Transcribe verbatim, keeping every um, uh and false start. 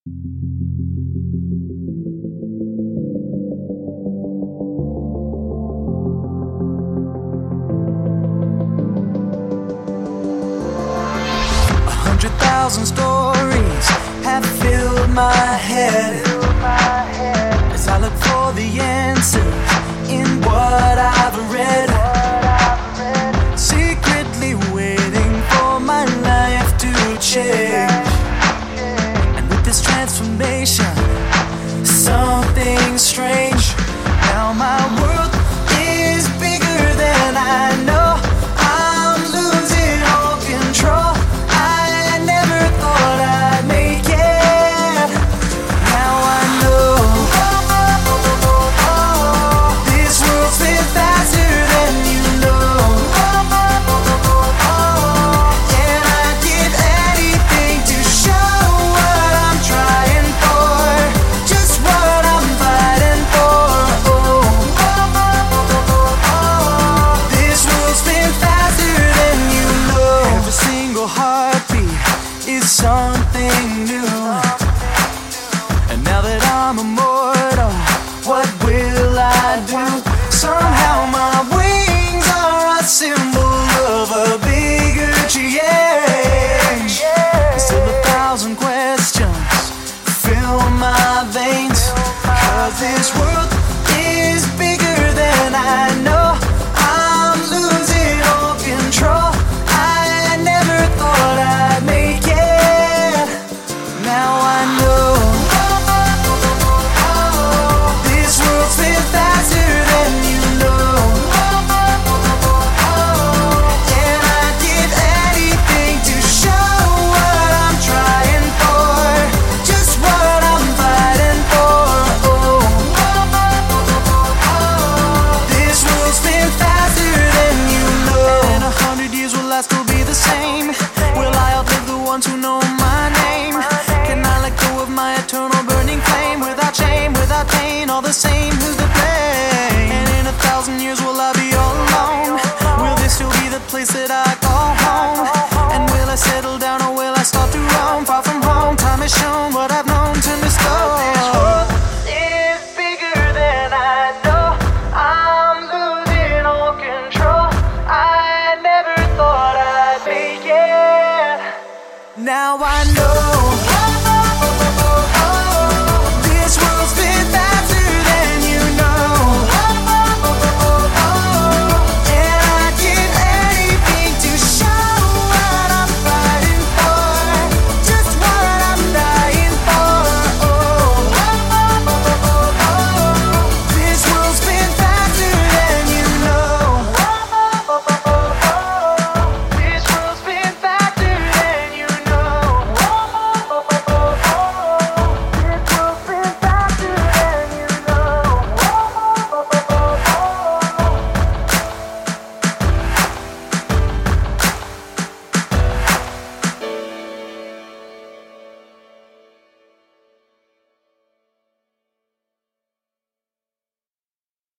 A hundred thousand stories have filled my head as I look for the answers in what I've read, secretly waiting for my life to change. And with this transformation, something strange. Now my world is bigger than I know. I'm losing all control. I never thought I'd make it. Now I know this world's been faster than you know. And I'd give anything to show what I'm trying for, just what I'm fighting for. Oh, this world's been faster than you know. Every single heartbeat is something new. And now that I'm immortal, what will I do? Somehow my wings are a symbol of a bigger change. Still a thousand questions fill my veins, 'cause this world